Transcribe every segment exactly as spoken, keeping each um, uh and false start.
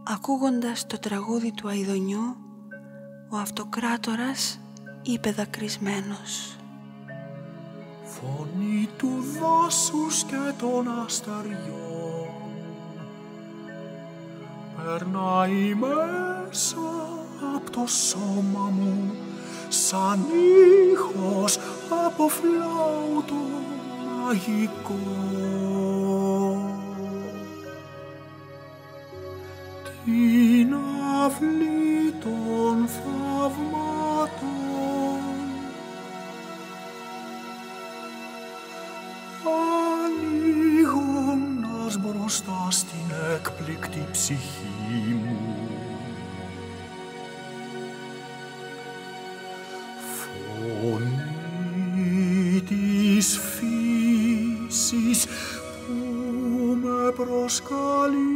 ακούγοντας το τραγούδι του Αηδονιού, ο Αυτοκράτορας είπε δακρυσμένος: «Φωνή του δάσους και των αστεριών περνάει μέσα απ' το σώμα μου σαν ήχος από φλάουτο μαγικό. Την αυλή των θαυμάτων ανοίγοντας μπροστά στην έκπληκτη ψυχή μου. Φωνή της φύσης που με προσκαλεί.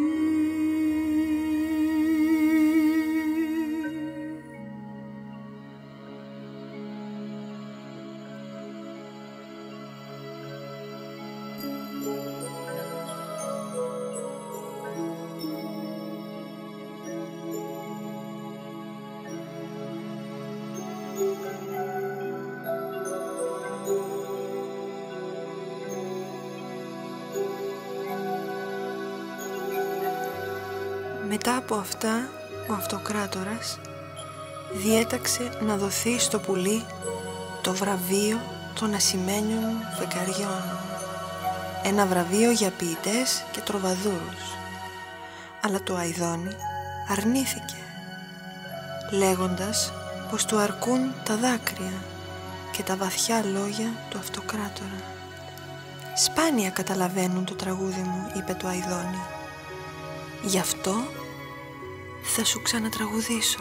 Μετά από αυτά, ο Αυτοκράτορας διέταξε να δοθεί στο πουλί το βραβείο των ασημένιων φεγγαριών, ένα βραβείο για ποιητές και τροβαδούρους. Αλλά το Αηδόνι αρνήθηκε, λέγοντας πως του αρκούν τα δάκρυα και τα βαθιά λόγια του Αυτοκράτορα. «Σπάνια καταλαβαίνουν το τραγούδι μου», είπε το Αηδόνι. «Γι' αυτό θα σου ξανατραγουδήσω».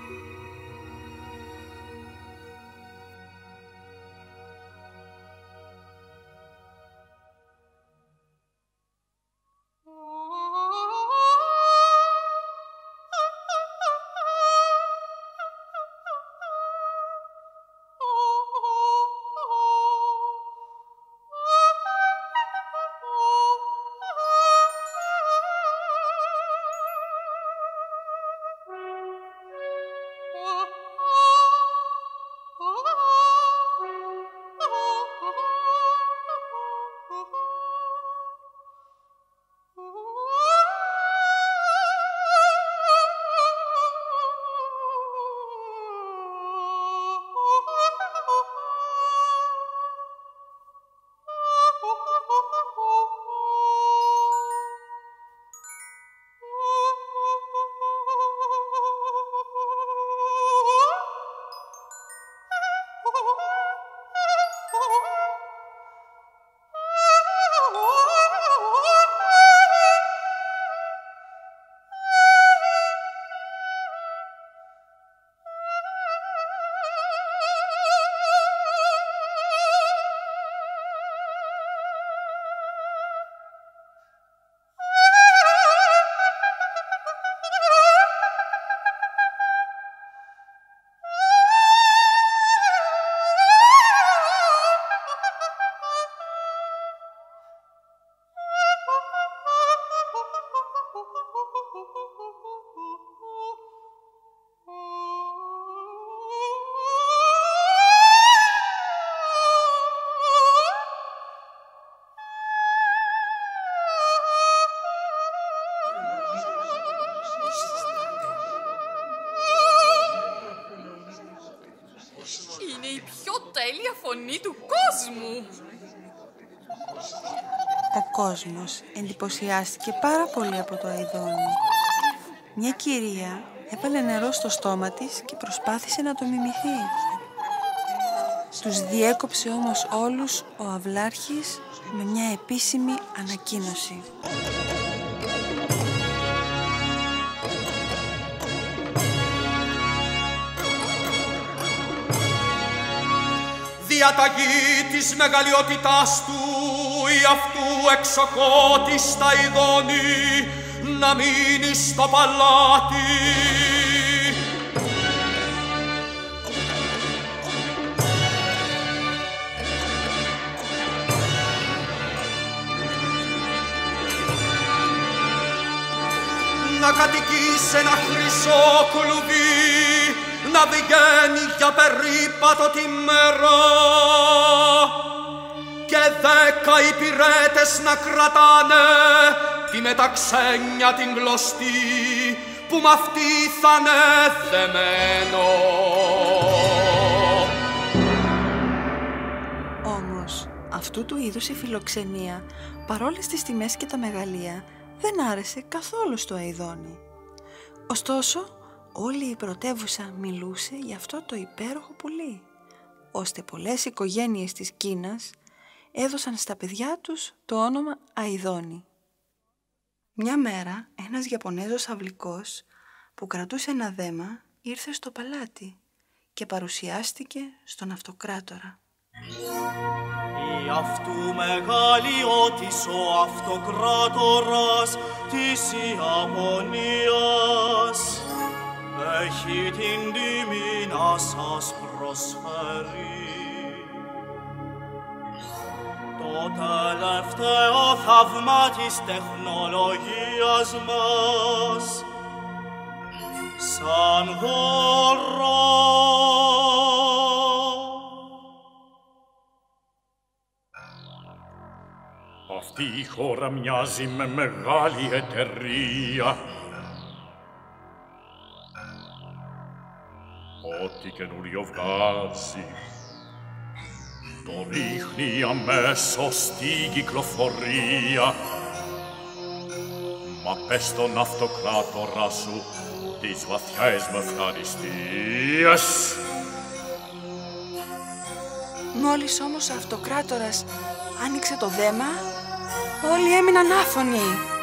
Φωνή του κόσμου. Ο κόσμος εντυπωσιάστηκε πάρα πολύ από το Αηδόνι. Μια κυρία έβαλε νερό στο στόμα της και προσπάθησε να το μιμηθεί. Τους διέκοψε όμως όλους ο Αυλάρχης με μια επίσημη ανακοίνωση. Διαταγή της μεγαλειότητάς του ή αυτού εξοκότη στα Αηδόνη να μείνει στο παλάτι. να κατοικεί σε ένα χρυσό κλουβί, να βγαίνει για περίπατο τη μέρα και δέκα υπηρέτες να κρατάνε τη μεταξένια την γλωστή που μ' αυτή θα είναι δεμένο. Όμως, αυτού του είδους η φιλοξενία, παρόλες τις τιμές και τα μεγαλεία, δεν άρεσε καθόλου στο Αηδόνι. Ωστόσο, όλη η πρωτεύουσα μιλούσε για αυτό το υπέροχο πουλί, ώστε πολλές οικογένειες της Κίνας έδωσαν στα παιδιά τους το όνομα Αηδόνι. Μια μέρα, ένας Ιαπωνέζος αυλικός που κρατούσε ένα δέμα ήρθε στο παλάτι και παρουσιάστηκε στον αυτοκράτορα. Η αυτού μεγαλειώτης ο αυτοκράτορας της Ιαπωνίας έχει την τιμή να σας προσφέρει το τελευταίο θαύμα της τεχνολογίας μας σαν δώρο. Αυτή η χώρα μοιάζει με μεγάλη εταιρεία. Ό,τι καινούριο βγάζει το ρίχνει αμέσως στην κυκλοφορία. Μα πες στον αυτοκράτορα σου τις βαθιές μου ευχαριστίες. Μόλις όμως ο αυτοκράτορας άνοιξε το δέμα, όλοι έμειναν άφωνοι.